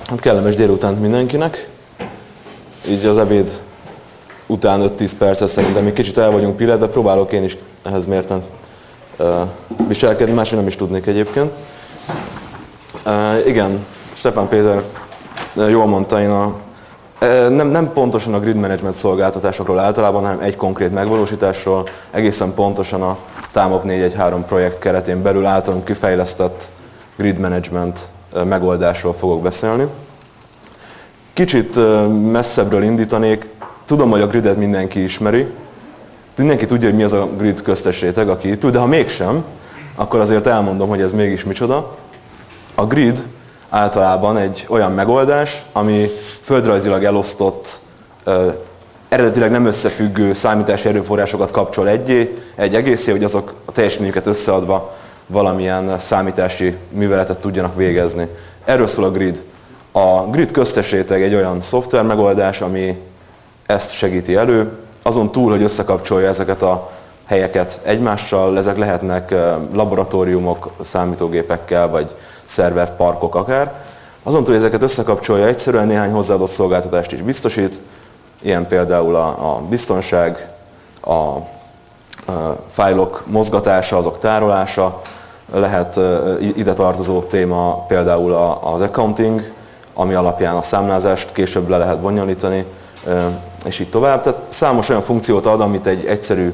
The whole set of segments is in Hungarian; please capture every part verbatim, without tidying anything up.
Hát kellemes délutánt mindenkinek. Így az ebéd után öt-tíz percet szerintem még kicsit el vagyunk pillanatban, próbálok én is ehhez mérten uh, viselkedni, máshogy nem is tudnék egyébként. Uh, igen, Stepán Péter uh, jól mondta, én a, uh, nem, nem pontosan a grid management szolgáltatásokról általában, hanem egy konkrét megvalósításról, egészen pontosan a Támop négy egy három projekt keretén belül általunk kifejlesztett grid management megoldásról fogok beszélni. Kicsit messzebbről indítanék. Tudom, hogy a gridet mindenki ismeri. Mindenki tudja, hogy mi az a grid köztes réteg, aki itt ül, de ha mégsem, akkor azért elmondom, hogy ez mégis micsoda. A grid általában egy olyan megoldás, ami földrajzilag elosztott, eredetileg nem összefüggő számítási erőforrásokat kapcsol egyé, egy egészé, hogy azok a teljesítményüket összeadva valamilyen számítási műveletet tudjanak végezni. Erről szól a grid. A grid köztes réteg egy olyan szoftver megoldás, ami ezt segíti elő. Azon túl, hogy összekapcsolja ezeket a helyeket egymással, ezek lehetnek laboratóriumok, számítógépekkel, vagy szerverparkok akár. Azon túl, hogy ezeket összekapcsolja, egyszerűen néhány hozzáadott szolgáltatást is biztosít, ilyen például a, a biztonság, a, a fájlok mozgatása, azok tárolása, lehet ide tartozó téma például az accounting, ami alapján a számlázást később le lehet bonyolítani, és így tovább. Tehát számos olyan funkciót ad, amit egy egyszerű,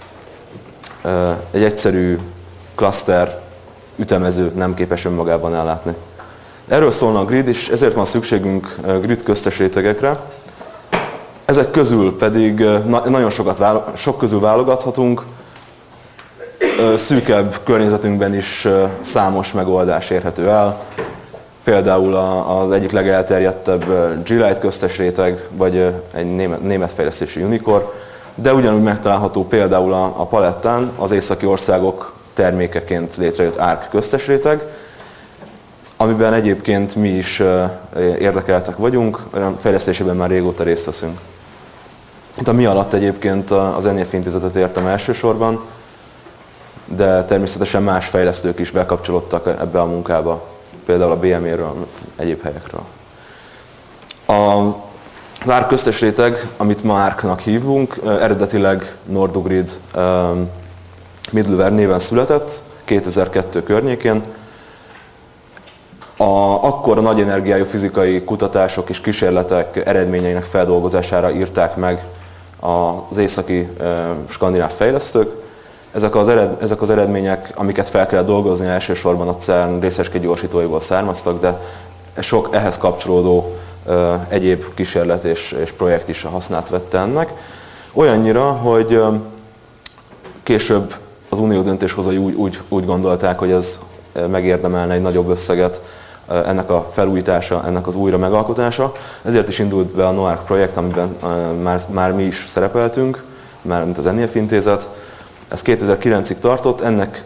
egy egyszerű cluster ütemező nem képes önmagában ellátni. Erről szólna a grid, és ezért van szükségünk grid köztes rétegekre. Ezek közül pedig nagyon sokat, sok közül válogathatunk. Szűkebb környezetünkben is számos megoldás érhető el. Például az egyik legelterjedtebb G-Lite köztes réteg, vagy egy német, német fejlesztésű Unicore, de ugyanúgy megtalálható például a, a palettán az északi országok termékeként létrejött Arc köztes réteg, amiben egyébként mi is érdekeltek vagyunk, fejlesztésében már régóta részt veszünk. Itt a mi alatt egyébként az en i ef intézetet értem elsősorban, de természetesen más fejlesztők is bekapcsolódtak ebbe a munkába, például a bé em é-ről, egyéb helyekről. Az Arc köztes réteg, amit ma Arc-nak hívunk, eredetileg NorduGrid middleware néven született, kétezer-kettő környékén. A, akkor a nagy energiájú fizikai kutatások és kísérletek eredményeinek feldolgozására írták meg az északi skandináv fejlesztők. Ezek az, ered, ezek az eredmények, amiket fel kellett dolgozni, elsősorban a cern részecske gyorsítóiból származtak, de sok ehhez kapcsolódó uh, egyéb kísérlet és, és projekt is a hasznát vette ennek. Olyannyira, hogy uh, később az unió döntéshozói úgy, úgy, úgy gondolták, hogy ez megérdemelne egy nagyobb összeget, uh, ennek a felújítása, ennek az újra megalkotása. Ezért is indult be a NoArc projekt, amiben uh, már, már mi is szerepeltünk, már mint az en i ef intézet. Ez kétezer-kilencig tartott, ennek,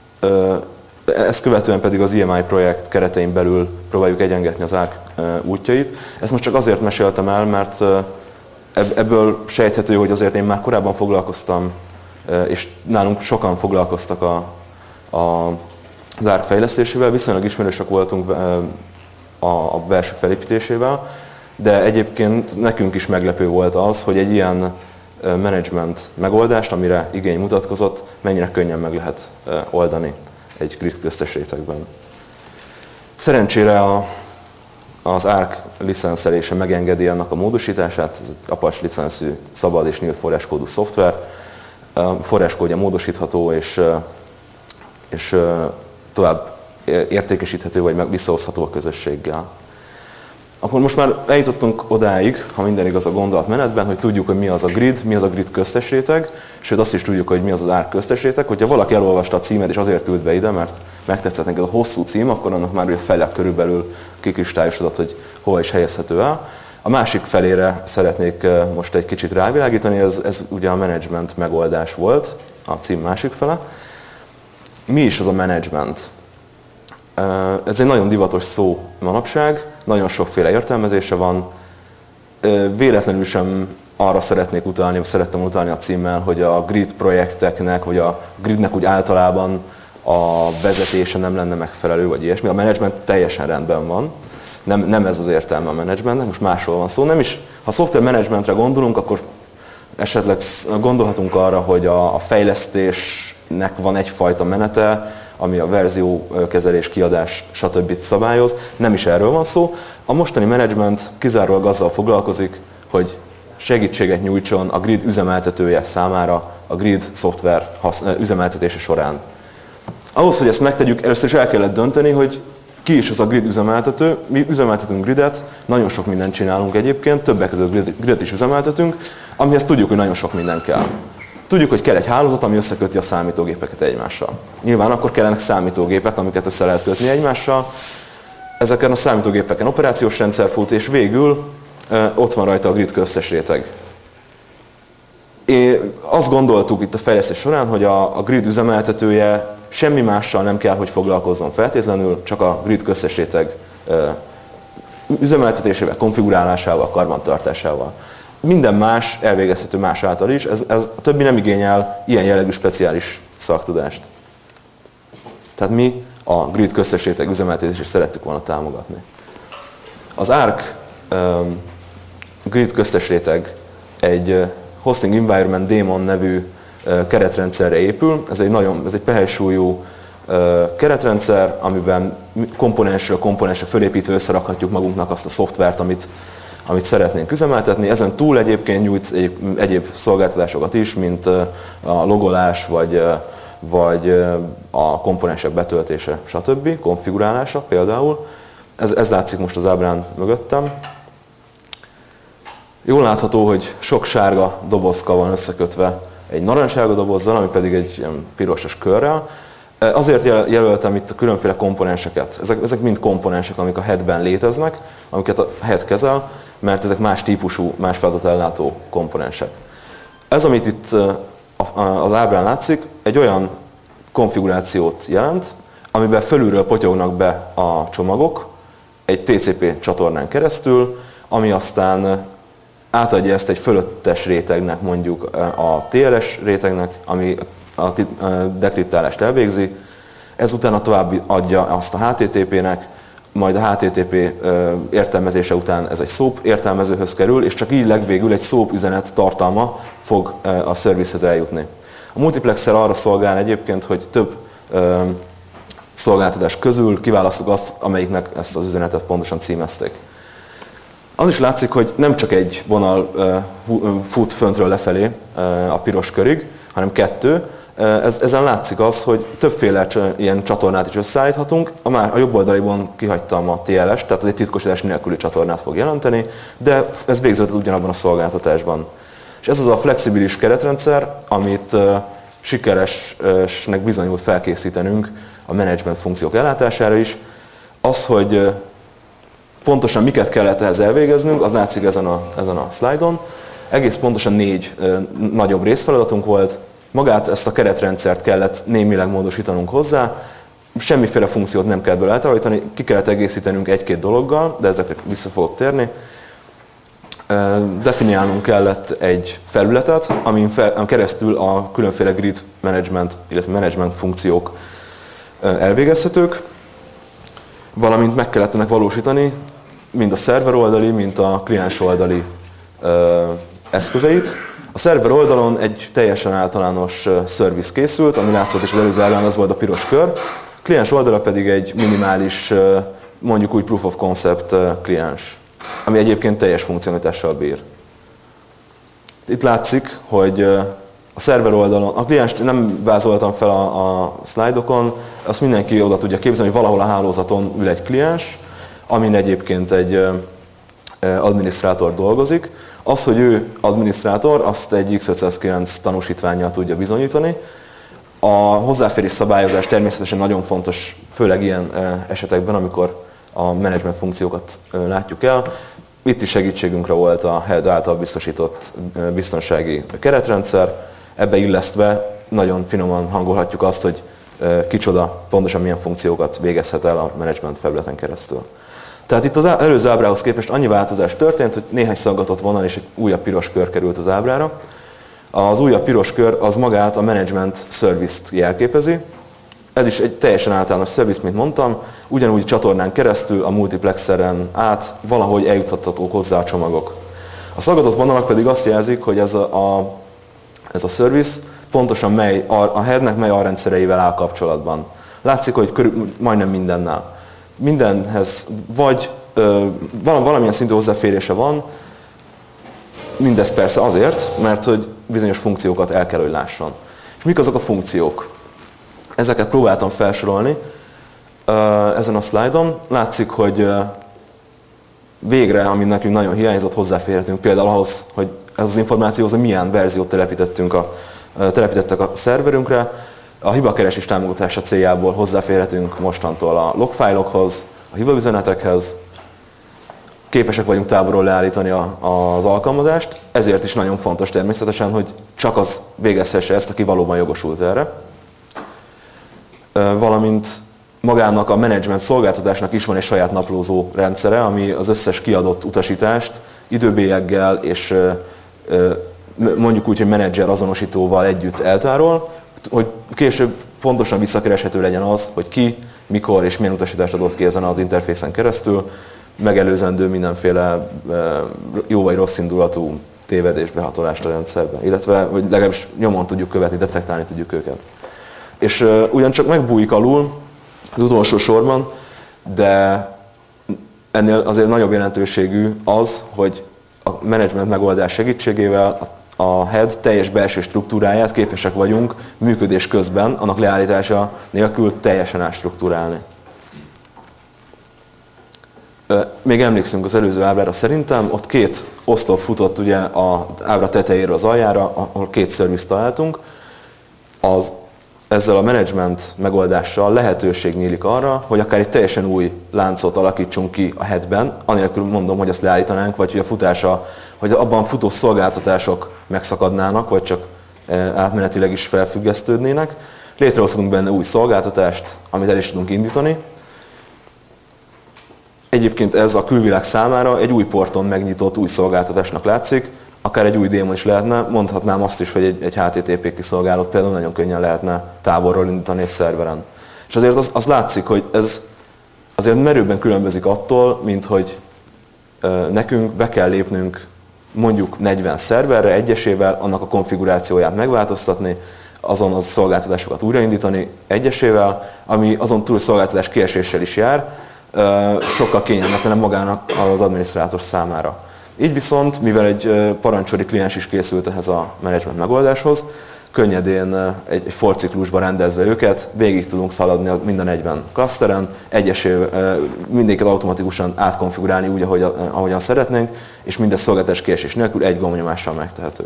ezt követően pedig az i em i projekt keretein belül próbáljuk egyengetni az Arc útjait. Ezt most csak azért meséltem el, mert ebből sejthető, hogy azért én már korábban foglalkoztam, és nálunk sokan foglalkoztak a, a, az Arc fejlesztésével, viszonylag ismerősek voltunk a, a belső felépítésével, de egyébként nekünk is meglepő volt az, hogy egy ilyen management megoldást, amire igény mutatkozott, mennyire könnyen meg lehet oldani egy grid köztes rétegben. Szerencsére a, az Arc licenszelése megengedi ennek a módosítását, ez egy Apache licenszű, szabad és nyílt forráskódú szoftver. A forráskódja módosítható és, és tovább értékesíthető vagy visszahozható a közösséggel. Akkor most már eljutottunk odáig, ha minden igaz a gondolatmenetben, hogy tudjuk, hogy mi az a grid, mi az a grid köztes réteg, sőt azt is tudjuk, hogy mi az az Arc köztes réteg. Hogyha valaki elolvasta a címet és azért ült be ide, mert megtetszett neki ez a hosszú cím, akkor annak már fele körülbelül kikristályosodott, hogy hol is helyezhető el. A másik felére szeretnék most egy kicsit rávilágítani, ez, ez ugye a management megoldás volt, a cím másik fele. Mi is az a management? Ez egy nagyon divatos szó manapság, nagyon sokféle értelmezése van. Véletlenül sem arra szeretnék utalni, vagy szerettem utalni a címmel, hogy a grid projekteknek, vagy a gridnek úgy általában a vezetése nem lenne megfelelő, vagy ilyesmi. A management teljesen rendben van. Nem, nem ez az értelme a menedzsmentnek, most másról van szó. Nem is, ha szoftver menedzsmentre gondolunk, akkor esetleg gondolhatunk arra, hogy a, a fejlesztésnek van egyfajta menete, ami a verziókezelés, kiadás, stb. Szabályoz. Nem is erről van szó. A mostani menedzsment kizárólag azzal foglalkozik, hogy segítséget nyújtson a grid üzemeltetője számára a grid szoftver üzemeltetése során. Ahhoz, hogy ezt megtegyük, először is el kellett dönteni, hogy ki is az a grid üzemeltető. Mi üzemeltetünk gridet, nagyon sok mindent csinálunk egyébként, többek között gridet is üzemeltetünk, amihez tudjuk, hogy nagyon sok minden kell. Tudjuk, hogy kell egy hálózat, ami összeköti a számítógépeket egymással. Nyilván akkor kellenek számítógépek, amiket össze lehet kötni egymással. Ezeken a számítógépeken operációs rendszer fut, és végül e, ott van rajta a grid köztes réteg. É, azt gondoltuk itt a fejlesztés során, hogy a, a grid üzemeltetője semmi mással nem kell, hogy foglalkozzon feltétlenül, csak a grid köztes réteg e, üzemeltetésével, konfigurálásával, karbantartásával. Minden más elvégezhető más által is, ez, ez a többi nem igényel ilyen jellegű speciális szaktudást. Tehát mi a grid köztes réteg üzemeltetését szerettük volna támogatni. Az Arc um, grid köztes réteg egy uh, Hosting Environment Daemon nevű uh, keretrendszerre épül. Ez egy nagyon, ez egy pehely-súlyú uh, keretrendszer, amiben komponensről komponensre fölépítve összerakhatjuk magunknak azt a szoftvert, amit amit szeretnénk üzemeltetni. Ezen túl egyébként nyújt egyéb, egyéb szolgáltatásokat is, mint a logolás, vagy, vagy a komponensek betöltése, stb. Konfigurálása például. Ez, ez látszik most az ábrán mögöttem. Jól látható, hogy sok sárga dobozka van összekötve egy narancssárga dobozzal, ami pedig egy ilyen pirosos körrel. Azért jelöltem itt a különféle komponenseket. Ezek, ezek mind komponensek, amik a headben léteznek, amiket a head kezel, mert ezek más típusú, más feladatellátó komponensek. Ez, amit itt az ábrán látszik, egy olyan konfigurációt jelent, amiben fölülről potyognak be a csomagok egy té cé pé csatornán keresztül, ami aztán átadja ezt egy fölöttes rétegnek, mondjuk a té el es rétegnek, ami a dekriptálást elvégzi, ezután tovább adja azt a há té té pének, majd a há té té pé értelmezése után ez egy SOAP értelmezőhöz kerül, és csak így legvégül egy SOAP üzenet tartalma fog a szervizhez eljutni. A multiplexer arra szolgál egyébként, hogy több szolgáltatás közül kiválasztjuk azt, amelyiknek ezt az üzenetet pontosan címezték. Az is látszik, hogy nem csak egy vonal fut föntről lefelé a piros körig, hanem kettő. Ez, ezen látszik az, hogy többféle ilyen csatornát is összeállíthatunk. A, már, a jobb oldaliban kihagytam a té el es, tehát az egy titkosítás nélküli csatornát fog jelenteni, de ez végződött ugyanabban a szolgáltatásban. És ez az a flexibilis keretrendszer, amit uh, sikeresnek bizonyult felkészítenünk a menedzsment funkciók ellátására is. Az, hogy uh, pontosan miket kellett ehhez elvégeznünk, az látszik ezen a, ezen a szlájdon. Egész pontosan négy uh, nagyobb részfeladatunk volt. Magát, ezt a keretrendszert kellett némileg módosítanunk hozzá, semmiféle funkciót nem kellett belőle eltávolítani, ki kellett egészítenünk egy-két dologgal, de ezekre vissza fogok térni. Definiálnunk kellett egy felületet, amin fel, keresztül a különféle grid management, illetve management funkciók elvégezhetők, valamint meg kellett ennek valósítani mind a szerver oldali, mind a kliens oldali eszközeit. A szerver oldalon egy teljesen általános szerviz készült, ami látszott is az előző ábrán, az volt a piros kör. A kliens oldala pedig egy minimális, mondjuk úgy proof of concept kliens, ami egyébként teljes funkcionalitással bír. Itt látszik, hogy a szerver oldalon, a klienst nem vázoltam fel a, a szlájdokon, azt mindenki oda tudja képzelni, hogy valahol a hálózaton ül egy kliens, amin egyébként egy adminisztrátor dolgozik. Az, hogy ő adminisztrátor, azt egy iksz ötszázkilenc tanúsítvánnyal tudja bizonyítani. A hozzáférés szabályozás természetesen nagyon fontos, főleg ilyen esetekben, amikor a menedzsment funkciókat látjuk el. Itt is segítségünkre volt a head által biztosított biztonsági keretrendszer. Ebbe illesztve nagyon finoman hangolhatjuk azt, hogy kicsoda, pontosan milyen funkciókat végezhet el a menedzsment felületen keresztül. Tehát itt az előző ábrához képest annyi változás történt, hogy néhány szaggatott vonal és egy újabb piros kör került az ábrára. Az újabb piros kör az magát a management service-t jelképezi. ez is egy teljesen általános szerviz, mint mondtam, ugyanúgy csatornán keresztül a multiplexeren át valahogy eljuthatók hozzá a csomagok. A szaggatott vonalak pedig azt jelzik, hogy ez a, a, ez a szerviz pontosan mely, a headnek mely alrendszereivel áll kapcsolatban. Látszik, hogy körül, majdnem mindennel. Mindenhez vagy ö, valamilyen szintű hozzáférése van, mindez persze azért, mert hogy bizonyos funkciókat el kell, hogy lásson. És mik azok a funkciók? Ezeket próbáltam felsorolni ezen a szlájdon. Látszik, hogy végre, ami nekünk nagyon hiányzott, hozzáférhetünk például ahhoz, hogy ez az információhoz, hogy milyen verziót telepítettünk a, telepítettek a szerverünkre. A hibakeresés támogatása céljából hozzáférhetünk mostantól a logfájlokhoz, a hibaüzenetekhez. Képesek vagyunk távolról leállítani a, az alkalmazást, ezért is nagyon fontos természetesen, hogy csak az végezhesse ezt, aki valóban jogosult erre. Valamint magának a menedzsment szolgáltatásnak is van egy saját naplózó rendszere, ami az összes kiadott utasítást időbélyeggel és mondjuk úgy, hogy menedzser azonosítóval együtt eltárol, hogy később pontosan visszakereshető legyen az, hogy ki, mikor és milyen utasítást adott ki ezen az interfészen keresztül, megelőzendő mindenféle jó vagy rossz indulatú tévedés, behatolást a rendszerbe, illetve hogy legalábbis nyomon tudjuk követni, detektálni tudjuk őket. És uh, ugyancsak megbújik alul az utolsó sorban, de ennél azért nagyobb jelentőségű az, hogy a menedzsment megoldás segítségével a, a head teljes belső struktúráját képesek vagyunk működés közben, annak leállítása nélkül teljesen átstruktúrálni. Még emlékszünk az előző ábrára szerintem, ott két oszlop futott ugye az ábra tetejéről az aljára, ahol két szervizt találtunk. Az, ezzel a menedzsment megoldással lehetőség nyílik arra, hogy akár egy teljesen új láncot alakítsunk ki a headben, anélkül mondom, hogy azt leállítanánk, vagy hogy a futása, hogy abban futó szolgáltatások megszakadnának, vagy csak átmenetileg is felfüggesztődnének. Létrehozhatunk benne új szolgáltatást, amit el is tudunk indítani. Egyébként ez a külvilág számára egy új porton megnyitott új szolgáltatásnak látszik, akár egy új démon is lehetne, mondhatnám azt is, hogy egy, egy há té té pé kiszolgálót például nagyon könnyen lehetne távolról indítani egy szerveren. És azért az, az látszik, hogy ez azért merőbben különbözik attól, mint hogy ö, nekünk be kell lépnünk mondjuk negyven szerverre egyesével, annak a konfigurációját megváltoztatni, azon az szolgáltatásokat újraindítani egyesével, ami azon túl szolgáltatás kieséssel is jár, sokkal kényelmetlenebb magának az adminisztrátor számára. Így viszont, mivel egy parancsori kliens is készült ehhez a menedzsment megoldáshoz, könnyedén egy forciklusba rendezve őket, végig tudunk szaladni mind a negyven klaszteren, egyesével mindéket automatikusan átkonfigurálni úgy, ahogy, ahogyan szeretnénk, és mindez szolgáltatás kiesés nélkül egy gombnyomással megtehető.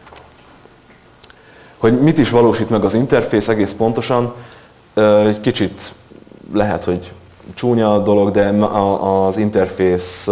Hogy mit is valósít meg az interfész egész pontosan, egy kicsit lehet, hogy csúnya a dolog, de az interfész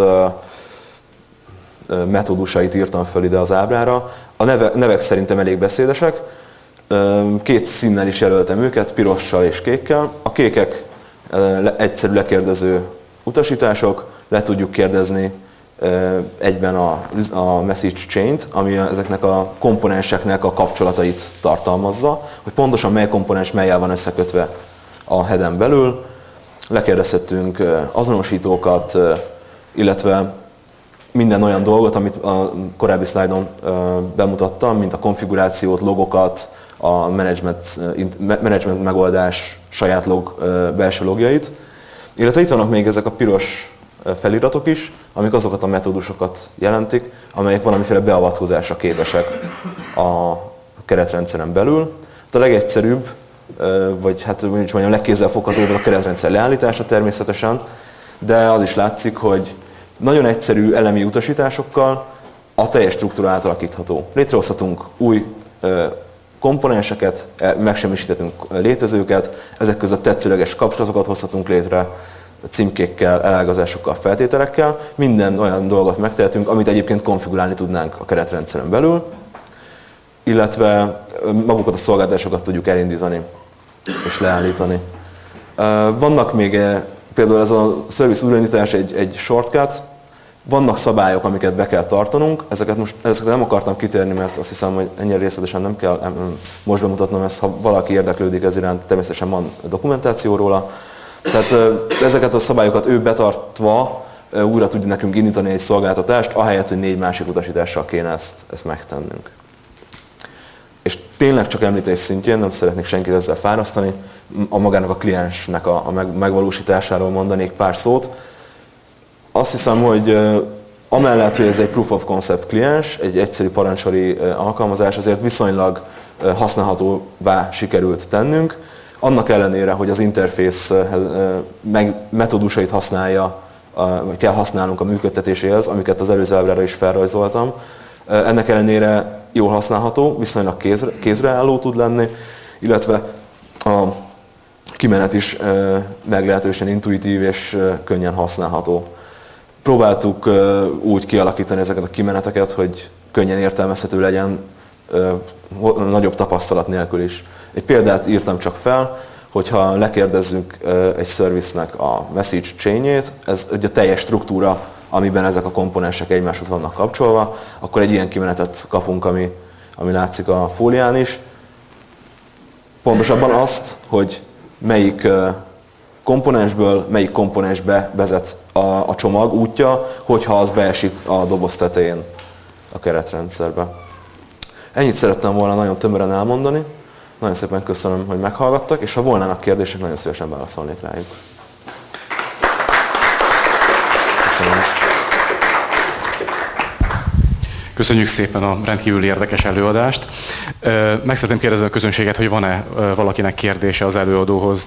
metódusait írtam föl ide az ábrára. A nevek szerintem elég beszédesek. Két színnel is jelöltem őket, pirossal és kékkel. A kékek egyszerű lekérdező utasítások, le tudjuk kérdezni egyben a, a message chain-t, ami ezeknek a komponenseknek a kapcsolatait tartalmazza, hogy pontosan mely komponens mellyel van összekötve a headen belül. Lekérdezhetünk azonosítókat, illetve minden olyan dolgot, amit a korábbi szlájdon bemutattam, mint a konfigurációt, logokat, a management, management megoldás saját log, belső logjait. Illetve itt vannak még ezek a piros feliratok is, amik azokat a metódusokat jelentik, amelyek valamiféle beavatkozásra képesek a keretrendszeren belül. A legegyszerűbb, vagy hát mondjam, legkézzelfoghatóbb a keretrendszer leállítása természetesen, de az is látszik, hogy nagyon egyszerű elemi utasításokkal a teljes struktúra átalakítható. Létrehozhatunk új komponenseket, megsemmisíthetünk létezőket, ezek között tetszőleges kapcsolatokat hozhatunk létre, címkékkel, elágazásokkal, feltételekkel. Minden olyan dolgot megtehetünk, amit egyébként konfigurálni tudnánk a keretrendszeren belül, illetve magukat a szolgáltatásokat tudjuk elindítani és leállítani. Vannak még például ez a service újraindítás egy, egy shortcut, Vannak szabályok, amiket be kell tartanunk, ezeket most ezeket nem akartam kitérni, mert azt hiszem, hogy ennyire részletesen nem kell most bemutatnom ezt, ha valaki érdeklődik ez iránt, természetesen van dokumentáció róla. Tehát ezeket a szabályokat ő betartva újra tudja nekünk indítani egy szolgáltatást, ahelyett, hogy négy másik utasítással kéne ezt, ezt megtennünk. És tényleg csak említés szintjén, nem szeretnék senkit ezzel fárasztani, a magának a kliensnek a, a megvalósításáról mondanék pár szót. Azt hiszem, hogy amellett, hogy ez egy proof of concept kliens, egy egyszerű parancsori alkalmazás, azért viszonylag használhatóvá sikerült tennünk. Annak ellenére, hogy az interfész metódusait használja, vagy kell használnunk a működtetéséhez, amiket az előző ábrára is felrajzoltam. Ennek ellenére jól használható, viszonylag kézre, kézreálló tud lenni, illetve a kimenet is meglehetősen intuitív és könnyen használható. Próbáltuk úgy kialakítani ezeket a kimeneteket, hogy könnyen értelmezhető legyen, nagyobb tapasztalat nélkül is. Egy példát írtam csak fel, hogyha lekérdezzük egy service-nek a message chain-jét, ez ugye a teljes struktúra, amiben ezek a komponensek egymáshoz vannak kapcsolva, akkor egy ilyen kimenetet kapunk, ami, ami látszik a fólián is. Pontosabban azt, hogy melyik komponensből melyik komponensbe vezet a, a csomag útja, hogyha az beesik a doboz tetején a keretrendszerbe. Ennyit szerettem volna nagyon tömören elmondani. Nagyon szépen köszönöm, hogy meghallgattak, és ha volnának kérdések, nagyon szívesen válaszolnék rájuk. Köszönöm. Köszönjük szépen a rendkívül érdekes előadást. Meg szeretném kérdezni a közönséget, hogy van-e valakinek kérdése az előadóhoz.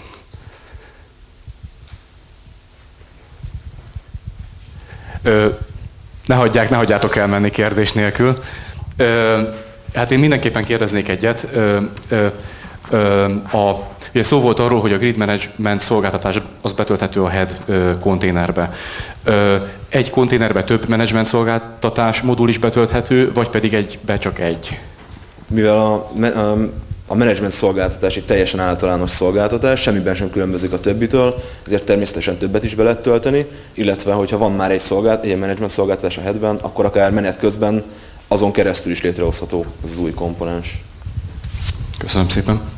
Ne hagyják, ne hagyjátok elmenni kérdés nélkül. Hát én mindenképpen kérdeznék egyet. A, ugye szó volt arról, hogy a grid management szolgáltatás az betölthető a head konténerbe. Egy konténerbe több management szolgáltatás modul is betölthető, vagy pedig egybe csak egy? Mivel a, a, a management szolgáltatás egy teljesen általános szolgáltatás, semmiben sem különbözik a többitől, ezért természetesen többet is be lehet tölteni, illetve hogyha van már egy, szolgált, egy management szolgáltatás a headben, akkor akár menet közben azon keresztül is létrehozható az új komponens. Köszönöm szépen.